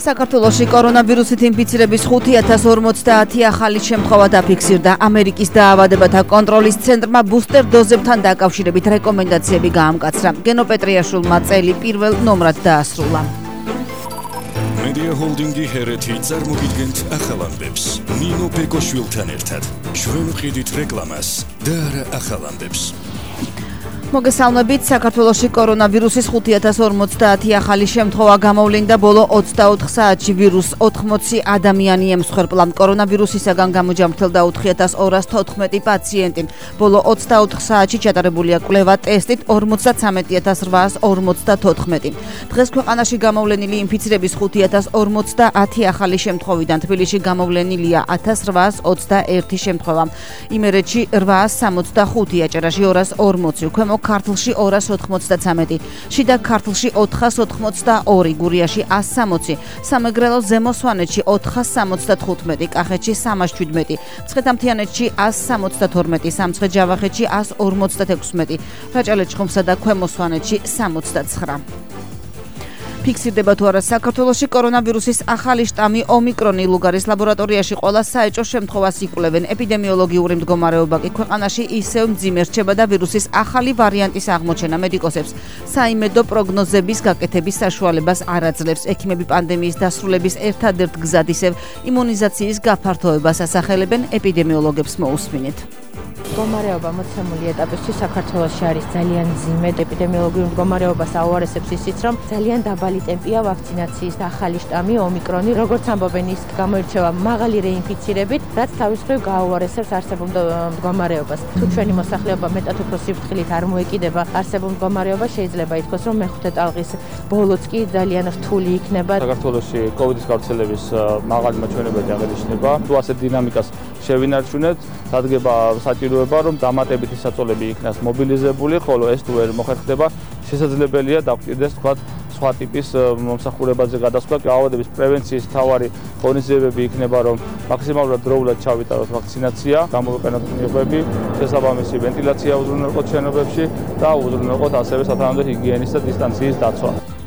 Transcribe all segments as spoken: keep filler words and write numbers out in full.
საქართველოში კორონავირუსით ინფიცირების ხუთი ათას ორმოცდაათი ახალი შემთხვევა დაფიქსირდა. ამერიკის დაავადებათა კონტროლის ცენტრმა ბუსტერ დოზებთან დაკავშირებით რეკომენდაციები გაამკაცრა. გენო პეტრიაშვილმა წელი პირველ ნომრად დაასრულა. Media Holdingi ჰერეთი წარმოგიდგენთ ახალამბებს. ნინო პეკოშვილთან ერთად. ჩვენ ვყიდით რეკლამას და არა ახალამბებს. მოგესალმებით, საქართველოში კორონავირუსის ხუთი ათას ორმოცდაათი ახალი შემთხვევა გამოვლინდა ბოლო ოცდაოთხ საათში ვირუს ოთხმოცი ადამიანი ემსხვერპლა. კორონავირუსისაგან გამოჯამრთელდა ოთხი ათას ორას თოთხმეტი პაციენტი. ბოლო ოცდაოთხ საათში ჩატარებულია კვლევა ტესტით ორმოცდათვრამეტი ათას რვაას ორმოცდათოთხმეტი. დღეს ქვეყანაში გამოვლენილი ინფიცირების ხუთი ათას ორმოცდაათი ახალი შემთხვევიდან თბილისში გამოვლენილია ათას რვაას ოცდაერთი შემთხვევა. იმერეთში რვაას სამოცდახუთი, აჭარაში ორას ორმოცი, ქვემო ქართლში ორას ოთხმოცდათვრამეტი, შიდა ქართლში ოთხას ოთხმოცდაორი, გურიაში ას სამოცი, სამეგრელო ზემო სვანეთში ოთხას სამოცდათხუთმეტი, კახეთში სამას შვიდმეტი, მცხეთა-მთიანეთში ას სამოცდათორმეტი, სამცხე-ჯავახეთში ას ორმოცდათექვსმეტი, რაჭალეთ-ჩხუმსა და ქვემო სვანეთში სამოცდაცხრა. ფიქსირდება თუ არა საქართველოში კორონავირუსის ახალი შტამი ომიკრონი. ლუგარის ლაბორატორიაში ყველა საეჭვო შემთხვევას იკვლევენ. ეპიდემიოლოგიური მდგომარეობა კი ქვეყანაში ისევ მძიმე რჩება და ვირუსის ახალი ვარიანტის აღმოჩენა მედიკოსებს საიმედო პროგნოზების გაკეთების საშუალებას არ აძლევს. ექიმები პანდემიის დასრულების ერთადერთ გზად ისევ იმუნიზაციის გაფართოებას ასახელებენ. ეპიდემიოლოგებს მოусმინეთ. მდგომარეობა მოცემული ეტაპისთვის საქართველოში არის ძალიან მძიმე. ეპიდემიოლოგიურ მდგომარეობას აუარესებს ისიც, რომ ძალიან დაბალი ტემპია ვაქცინაციის და ახალი შტამი ომიკრონი, როგორც ამბობენ, ის გამოირჩევა მაღალი რეინფიცირებით, რაც თავის მხრივ გააუარესებს არსებულ მდგომარეობას. თუ ჩვენი მოსახლეობა მეტად უფრო სიფრთხილით არ მოეკიდება არსებულ მდგომარეობას, შეიძლება ითქვას, რომ მეხუთე ტალღის ბოლოც კი ძალიან რთული იქნება. საქართველოში კოვიდის გავრცელების მაღალი მაჩვენებები აღინიშნება. თუ ასეთ დინამიკას შევინარჩუნებთ, სადგება საჭიროება, რომ დამატებითი საწოლები იქნას მობილიზებული, ხოლო ეს თუ ვერ მოხერხდება, შესაძლებელია დაგვჭირდეს თქვათ სხვა ტიპის მომსახურებაზე გადასვლა. დაავადების პრევენციის მთავარი ღონისძიებები იქნება, რომ მაქსიმალურად დროულად ჩავიტაროთ ვაქცინაცია, გამოვიყენოთ მიღებები, შესაბამისი ვენტილაცია უზრუნველყოთ შენობებში და უზრუნველყოთ ასევე სათანადო ჰიგიენის და დისტანციის დაცვა.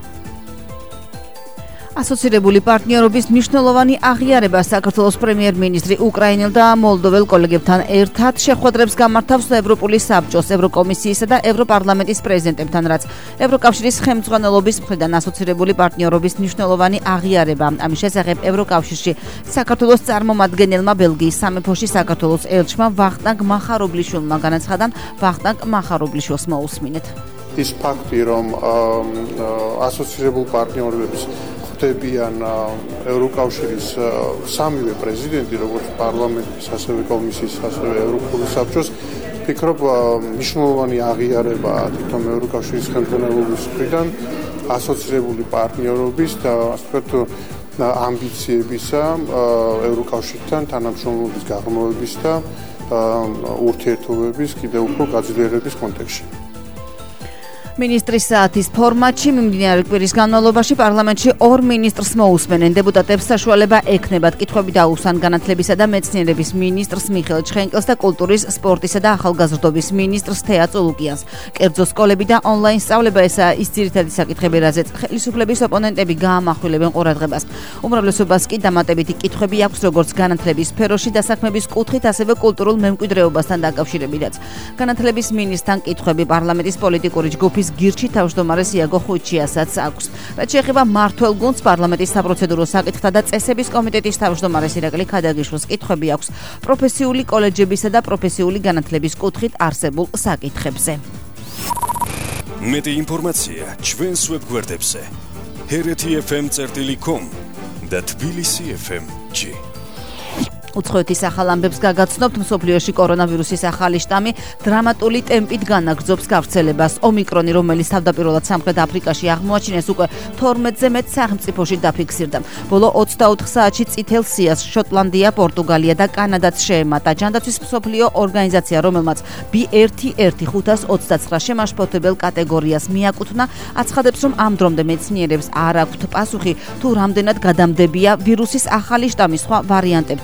ასოცირებული პარტნიორობის მნიშვნელოვანი აღიარება საქართველოს პრემიერ-მინისტრი უკრაინელ და მოლდოվել კოლეგებთან ერთად შეხვედრებს გამართავს ევროპული საბჭოს, ევროკომისიისა და ევროპარლამენტის პრეზიდენტებთან, რაც ევროკავშირის ხელმძღვანელობის მხრიდან ასოცირებული პარტნიორობის მნიშვნელოვანი აღიარება. ამის შესახებ ევროკავშირში საქართველოს წარმომადგენელმა ბელგიის სამეფოში საქართველოს ელჩმა ვახტანგ მახარობლიშვილმა განაცხადა. ვახტანგ მახარობლიშვილს მოусმინეთ. ის ფაქტი, რომ ასოცირებული პარტნიორობის ხვდებიან ევროკავშირის სამივე პრეზიდენტი, როგორც პარლამენტის, ასევე კომისიის, ასევე ევროპული საბჭოს, ფიქრობ, მნიშვნელოვანი აღიარებაა თვითონ ევროკავშირის ხელმძღვანელობის მხრიდან ასოცირებული პარტნიორობის და ასე ვთქვათ ამბიციებისა ევროკავშირთან თანამშრომლობის გაღრმავების და ურთიერთობების კიდევ უფრო გაძლიერების კონტექსტში. მინისტრის საათის ფორმატში მიმდინარე კვირის განმავლობაში პარლამენტში ორ მინისტრს მოусმენენ. დეპუტატებს საშუალება ექნებათ კითხვები დაუსვან განათლებისა და მეცნიერების მინისტრს მიხეილ ჩხენკელს და კულტურის, სპორტისა და ახალგაზრდობის მინისტრს თეა წულუკიანს. კერძო სკოლები და ონლაინ სწავლება ესაა ის ძირითადი საკითხები, რაზეც ხელისუფლების ოპონენტები გაამახვილებენ ყურადღებას. უმრავლესობას კი დამატებითი კითხვები აქვს როგორც განათლების სფეროში დასაქმების კუთხით, ასევე კულტურულ მემკვიდრეობასთან დაკავშირებითაც. განათლების მინისტრთან კითხვები პარლამენტის პოლიტიკური ჯგუფის გირჩი თავმჯდომარეს იაგო ხუჩიასაც აქვს. რაც შეეხება მმართველ გუნდს, პარლამენტის საპროცედურო საკითხთა და წესების კომიტეტის თავმჯდომარეს ირაკლი ქადაგიშვილს კითხვები აქვს პროფესიული კოლეჯებისა და პროფესიული განათლების კუთხით არსებულ საკითხებზე. მეტი ინფორმაცია ჩვენს ვებგვერდებზე ჰერეთი ეფ ემ წერტილი კომ და თბილისი ეფ ემ ჯი. უცხოეთის ახალ ამბებს გაგაცნობთ. მსოფლიოში კორონავირუსის ახალი შტამი დრამატული ტემპით განაგრძობს გავრცელებას. ომიკრონი, რომელიც თავდაპირველად სამხრეთ აფრიკაში აღმოაჩინეს, უკვე თორმეტზე მეტ სახელმწიფოში დაფიქსირდა. ბოლო ოცდაოთხ საათში წითელ სიას შოტლანდია, პორტუგალია და კანადაც შეემატა. ჯანდაცვის მსოფლიო ორგანიზაცია, რომელმაც ბი ერთი ერთი ხუთას ოცდაცხრა შემაშფოთებელ კატეგორიას მიაკუთვნა, აცხადებს, რომ ამ დრომდე მეცნიერებს არ აქვთ პასუხი, თუ რამდენად გადამდებია ვირუსის ახალი შტამის სხვა ვარიანტებთან შედარებით.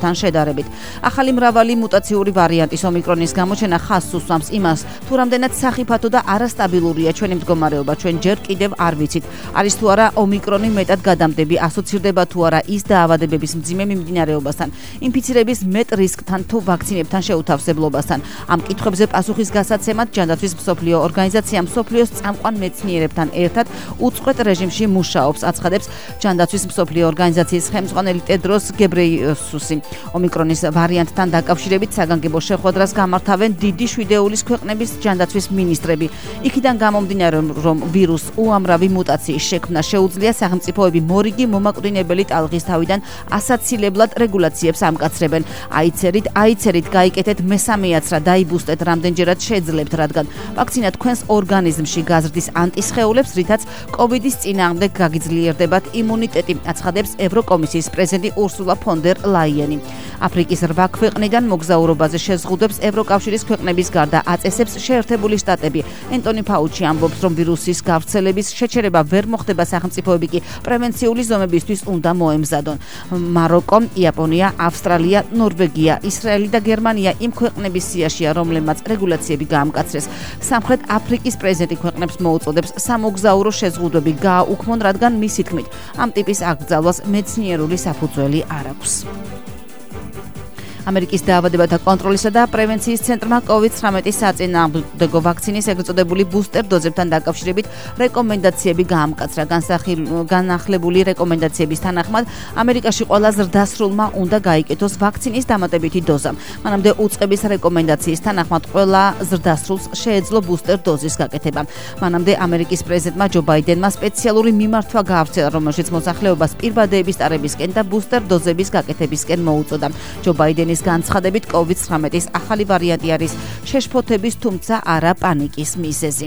შედარებით. ახალი მრავალი მუტაციური ვარიანტის ომიკრონის გამოჩენა ხაზს უსვამს იმას, თუ რამდენად სახიფათო და არასტაბილურია ჩვენი მდგომარეობა, ჩვენ ჯერ კიდევ არ ვიცით. არის თუ არა ომიკრონი მეტად გადამდები, ასოცირდება თუ არა ის დაავადებების მძიმე მიმდინარეობასთან, ინფიცირების მეტ რისკთან თუ ვაქცინებთან შეუთავსებლობასთან. ამ კითხვებზე პასუხის გასაცემად ჯანდაცვის მსოფლიო ორგანიზაცია მსოფლიოს წამყვან მეცნიერებთან ერთად უწყვეტ რეჟიმში მუშაობს, აცხადებს ჯანდაცვის მსოფლიო ორგანიზაციის ხელმძღვანელი ტედროს გებრეიესუსი. ომიკრონის ვარიანტთან დაკავშირებით საგანგებო შეხვედრას გამართავენ დიდი შვიდეულის ქვეყნების ჯანდაცვის მინისტრები. იქიდან გამომდინარე, რომ ვირუს უამრავი მუტაციის შექმნა შეუძლია, სახელმწიფოები მორიგი მომაკვდინებელი ტალღის თავიდან ასაცილებლად რეგულაციებს ამკაცრებენ. აიცერით, აიცერით გაიკეთეთ მესამეაც რა დაიბუსტეთ რამდენჯერად შეძლებთ, რადგან ვაქცინა თქვენს ორგანიზმში გაზრდის ანტისხეულებს, რითაც კოვიდის წინააღმდეგ გაგიძლიერდებათ იმუნიტეტი, აცხადებს ევროკომისიის პრეზიდენტი ურსულა ფონ დერ ლაიენი. აფრიკის რვა ქვეყნიდან მოგზაურობაზე შეზღუდვებს ევროკავშირის ქვეყნების გარდა აწესებს შეერთებული შტატები. ენტონი ფაუჩი ამბობს, რომ ვირუსის გავრცელების შეჩერება ვერ მოხდება, სახელმწიფოები კი პრევენციული ზომებისთვის უნდა მოემზადონ. მაროკო, იაპონია, ავსტრალია, ნორვეგია, ისრაელი და გერმანია იმ ქვეყნების სიაშია, რომლებმაც რეგულაციები გაამკაცრეს. სამხრეთ აფრიკის პრეზიდენტი ქვეყნებს მოუწოდებს სამოგზაურო შეზღუდვები გააუქმონ, რადგან მისი თქმით ამ ტიპის აკრძალვას მეცნიერული საფუძველი არ აქვს. ამერიკის დაავადებათა კონტროლისა და პრევენციის ცენტრმა კოვიდ ცხრამეტის საწინააღმდეგო ვაქცინის ეგრეთ წოდებული ბუსტერ დოზებთან დაკავშირებით რეკომენდაციები გაამკაცრა. განახლებული რეკომენდაციების თანახმად ამერიკაში ყველა ზრდასრულმა უნდა გაიკეთოს ვაქცინის დამატებითი დოზა. მანამდე უწყების რეკომენდაციის თანახმად ყველა ზრდასრულს შეეძლო ბუსტერ დოზის გაკეთება. მანამდე ამერიკის პრეზიდენტმა ჯო ბაიდენმა სპეციალური მიმართვა გაავრცელა, რომელშიც მოსახლეობას პირვადეების ტარებისკენ და ბუსტერ დოზების გაკეთებისკენ მოუწოდა. ჯო ბაიდენი განცხადებით კოვიდ ცხრამეტის ახალი ვარიანტი არის შეშფოთების, თუმცა არა პანიკის მიზეზი.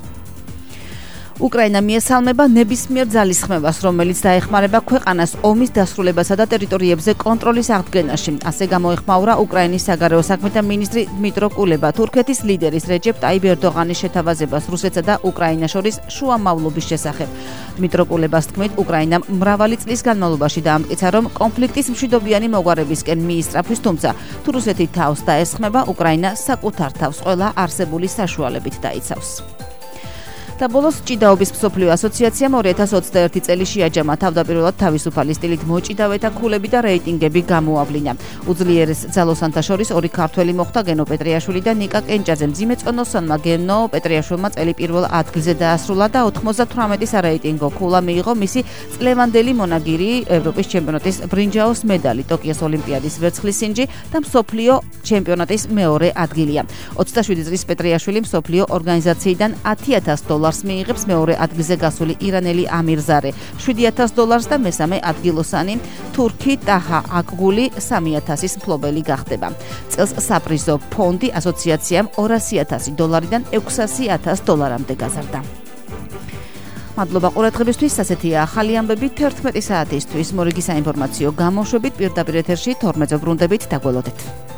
უკრაინა მიესალმება ნებისმიერ ძალისხმევას, რომელიც დაეხმარება ქვეყანას ომის დასრულებასა და ტერიტორიებზე კონტროლის აღდგენაში. ასე გამოეხმაურა უკრაინის საგარეო საქმეთა მინისტრი დმიტრო კულება თურქეთის ლიდერის რეჯეპ ტაიპ ერდოღანის შეთავაზებას რუსეთსა და უკრაინას შორის შუამავლობის შესახებ. დმიტრო კულებას თქმით, უკრაინამ მრავალი წლის განმავლობაში დაამტკიცა, რომ კონფლიქტის მშვიდობიანი მოგვარებისკენ მიისწრაფვის, თუმცა თუ რუსეთი თავს დაესხმება, უკრაინა საკუთარ თავს ყველა არსებული საშუალებით დაიცავს. და ბოლოს ჭიდაობის მსოფლიო ასოციაციამ ორი ათას ოცდაერთი წელი შეაჯამა თავდაპირველად თავისუფალი სტილით მოჭიდავეთა ქულები და რეიტინგები გამოავლინა. უძლიერეს ძალოსანთა შორის ორი ქართველი მოხვდა, გენო პეტრიაშვილი და ნიკა კენჭაძე. მძიმე წონოსანმა გენო პეტრიაშვილმა წელი პირველ ადგილზე დაასრულა და ოთხმოცდათვრამეტი სარეიტინგო ქულა მიიღო მისი წლევანდელი მონაგირი, ევროპის ჩემპიონატის ბრინჯაოს მედალი, ტოკიოს ოლიმპიადის ვერცხლის სინჯი და მსოფლიო ჩემპიონატის მეორე ადგილია. ოცდაშვიდი წლის პეტრიაშვილი მსოფლიო ორგანიზაციიდან ათი ათას დოლარს მიიღებს, მეორე ადგილზე გასული ირანელი ამირზარე შვიდი ათას დოლარს და მესამე ადგილოსანი თურქი ტაჰა აკგული სამი ათასის მფლობელი გახდება. წელს საპრიზო ფონდი ასოციაციამ ორასი ათასი დოლარიდან ექვსასი ათას დოლარამდე გაზარდა. მადლობა ყურადღებისთვის. ასეთია ახალი ამბები თერთმეტი საათისთვის. მორიგი საინფორმაციო გამოშვებით პირდაპირ ეთერში თორმეტზე ბრუნდებით, დაგველოდეთ.